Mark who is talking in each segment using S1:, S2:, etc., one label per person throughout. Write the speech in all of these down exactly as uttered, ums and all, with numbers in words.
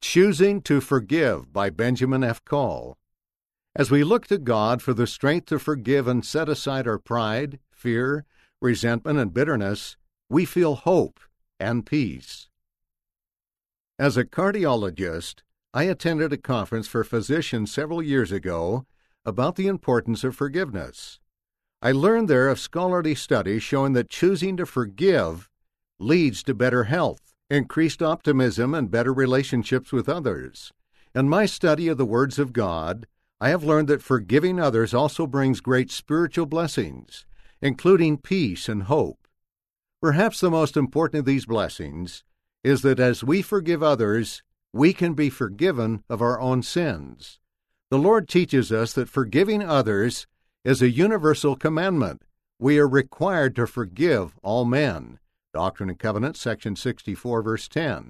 S1: Choosing to Forgive by Benjamin F. Call. As we look to God for the strength to forgive and set aside our pride, fear, resentment, and bitterness, we feel hope and peace. As a cardiologist, I attended a conference for physicians several years ago about the importance of forgiveness. I learned there of scholarly studies showing that choosing to forgive leads to better health, increased optimism, and better relationships with others. In my study of the words of God, I have learned that forgiving others also brings great spiritual blessings, including peace and hope. Perhaps the most important of these blessings is that as we forgive others, we can be forgiven of our own sins. The Lord teaches us that forgiving others is a universal commandment. We are required to forgive all men. Doctrine and Covenants, section sixty-four, verse ten.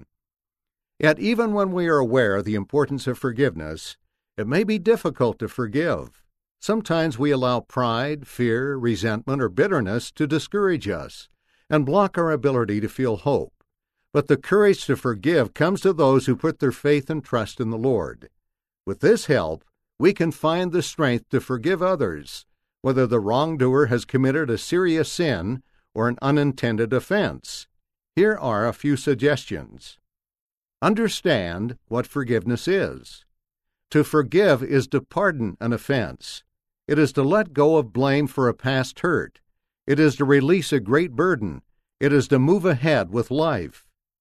S1: Yet even when we are aware of the importance of forgiveness, it may be difficult to forgive. Sometimes we allow pride, fear, resentment, or bitterness to discourage us and block our ability to feel hope. But the courage to forgive comes to those who put their faith and trust in the Lord. With this help, we can find the strength to forgive others, whether the wrongdoer has committed a serious sin or an unintended offense. Here are a few suggestions. Understand what forgiveness is. To forgive is to pardon an offense. It is to let go of blame for a past hurt. It is to release a great burden. It is to move ahead with life.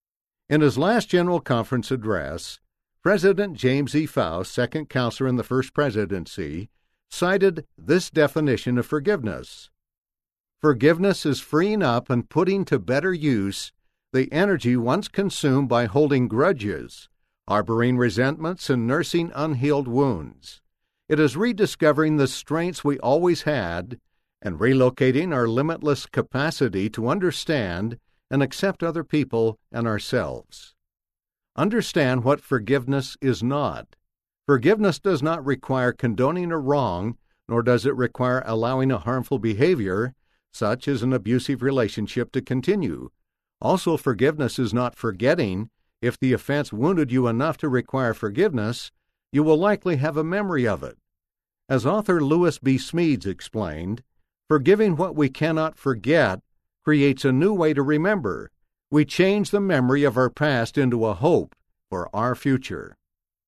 S1: In his last General Conference address, President James E. Faust, second counselor in the First Presidency, cited this definition of forgiveness. Forgiveness is freeing up and putting to better use the energy once consumed by holding grudges, harboring resentments, and nursing unhealed wounds. It is rediscovering the strengths we always had and relocating our limitless capacity to understand and accept other people and ourselves. Understand what forgiveness is not. Forgiveness does not require condoning a wrong, nor does it require allowing a harmful behavior, such as an abusive relationship, to continue. Also, forgiveness is not forgetting. If the offense wounded you enough to require forgiveness, you will likely have a memory of it. As author Lewis B. Smedes explained, forgiving what we cannot forget creates a new way to remember. We change the memory of our past into a hope for our future.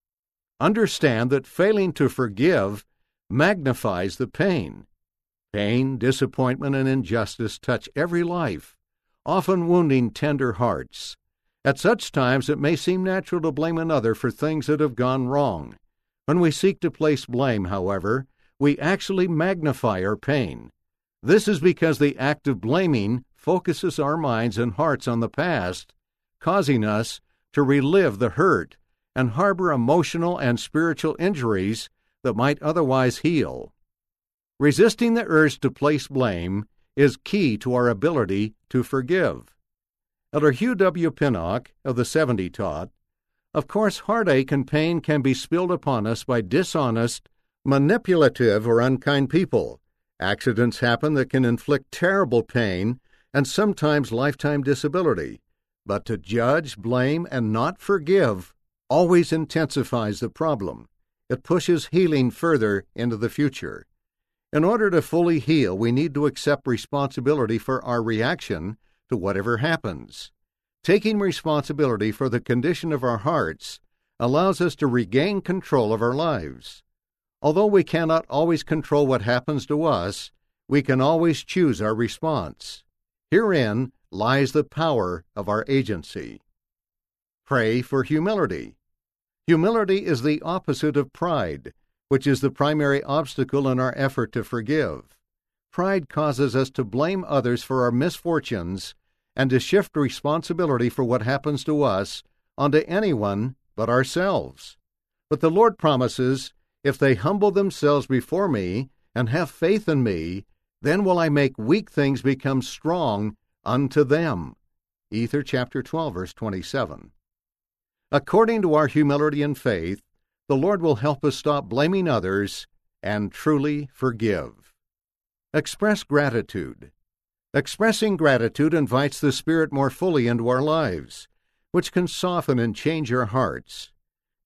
S1: Understand that failing to forgive magnifies the pain. Pain, disappointment, and injustice touch every life, often wounding tender hearts. At such times, it may seem natural to blame another for things that have gone wrong. When we seek to place blame, however, we actually magnify our pain. This is because the act of blaming focuses our minds and hearts on the past, causing us to relive the hurt and harbor emotional and spiritual injuries that might otherwise heal. Resisting the urge to place blame is key to our ability to forgive. Elder Hugh W. Pinnock of the seventy taught, "Of course, heartache and pain can be spilled upon us by dishonest, manipulative, or unkind people. Accidents happen that can inflict terrible pain and sometimes lifetime disability. But to judge, blame, and not forgive always intensifies the problem. It pushes healing further into the future. In order to fully heal, we need to accept responsibility for our reaction to whatever happens. Taking responsibility for the condition of our hearts allows us to regain control of our lives. Although we cannot always control what happens to us, we can always choose our response. Herein lies the power of our agency. Pray for humility. Humility is the opposite of pride, which is the primary obstacle in our effort to forgive. Pride causes us to blame others for our misfortunes and to shift responsibility for what happens to us onto anyone but ourselves. But the Lord promises, "If they humble themselves before me and have faith in me, then will I make weak things become strong unto them." Ether chapter twelve, verse twenty-seven. According to our humility and faith, the Lord will help us stop blaming others and truly forgive. Express gratitude. Expressing gratitude invites the Spirit more fully into our lives, which can soften and change our hearts.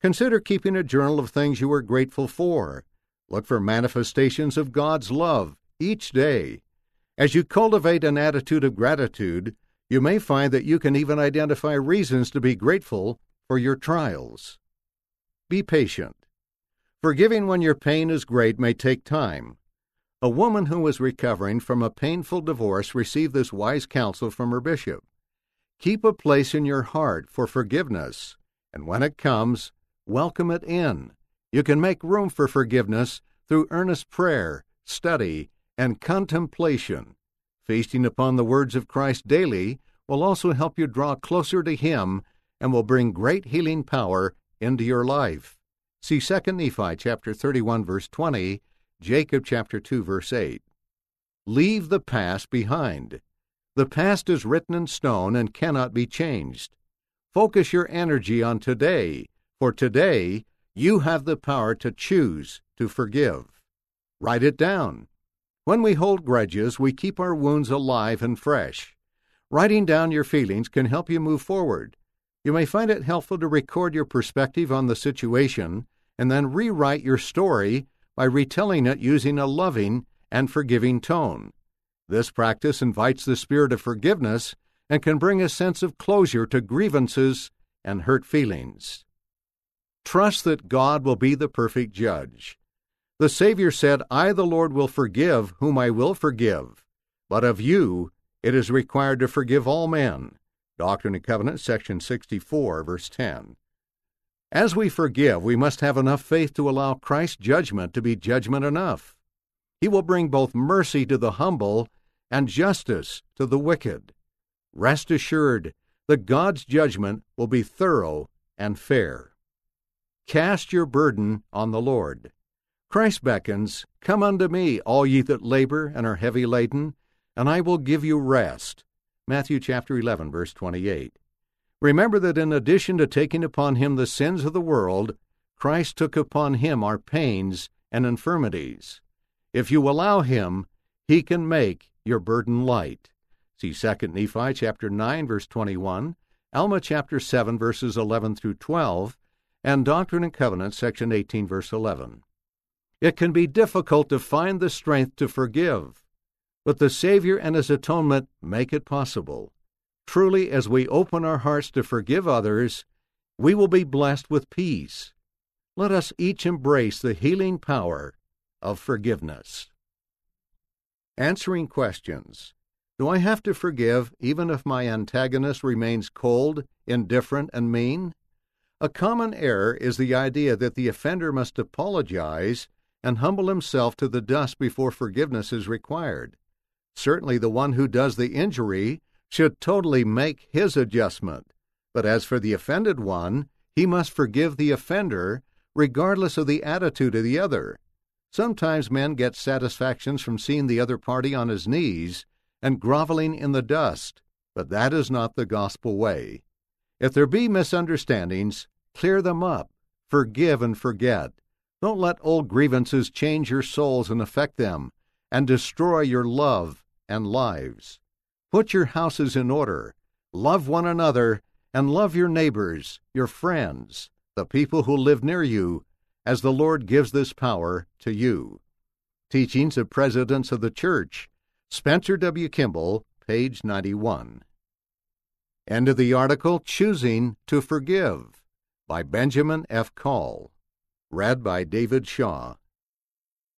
S1: Consider keeping a journal of things you are grateful for. Look for manifestations of God's love each day. As you cultivate an attitude of gratitude, you may find that you can even identify reasons to be grateful for your trials. Be patient. Forgiving when your pain is great may take time. A woman who was recovering from a painful divorce received this wise counsel from her bishop. Keep a place in your heart for forgiveness, and when it comes, welcome it in. You can make room for forgiveness through earnest prayer, study, and contemplation. Feasting upon the words of Christ daily will also help you draw closer to Him and will bring great healing power into your life. See Second Nephi chapter thirty-one, verse twenty, Jacob chapter two, verse eight. Leave the past behind. The past is written in stone and cannot be changed. Focus your energy on today, for today you have the power to choose to forgive. Write it down. When we hold grudges, we keep our wounds alive and fresh. Writing down your feelings can help you move forward. You may find it helpful to record your perspective on the situation and then rewrite your story by retelling it using a loving and forgiving tone. This practice invites the spirit of forgiveness and can bring a sense of closure to grievances and hurt feelings. Trust that God will be the perfect judge. The Savior said, I, the Lord, will forgive whom I will forgive, but of you it is required to forgive all men. Doctrine and Covenants, section sixty-four, verse ten. As we forgive, we must have enough faith to allow Christ's judgment to be judgment enough. He will bring both mercy to the humble and justice to the wicked. Rest assured that God's judgment will be thorough and fair. Cast your burden on the Lord. Christ beckons, Come unto me, all ye that labor and are heavy laden, and I will give you rest. Matthew chapter eleven, verse twenty-eight. Remember that in addition to taking upon him the sins of the world, Christ took upon him our pains and infirmities. If you allow him, he can make your burden light. See Second Nephi chapter nine, verse twenty-one, Alma chapter seven, verses eleven through twelve, and Doctrine and Covenants, section eighteen, verse eleven. It can be difficult to find the strength to forgive, but the Savior and His atonement make it possible. Truly, as we open our hearts to forgive others, we will be blessed with peace. Let us each embrace the healing power of forgiveness. Answering questions. Do I have to forgive even if my antagonist remains cold, indifferent, and mean? A common error is the idea that the offender must apologize and humble himself to the dust before forgiveness is required. Certainly the one who does the injury should totally make his adjustment, but as for the offended one, he must forgive the offender regardless of the attitude of the other. Sometimes men get satisfactions from seeing the other party on his knees and groveling in the dust, but that is not the gospel way. If there be misunderstandings, clear them up, forgive and forget. Don't let old grievances change your souls and affect them, and destroy your love and lives. Put your houses in order, love one another, and love your neighbors, your friends, the people who live near you, as the Lord gives this power to you. Teachings of Presidents of the Church, Spencer W. Kimball, page ninety-one. End of the article, Choosing to Forgive, by Benjamin F. Call. Read by David Shaw.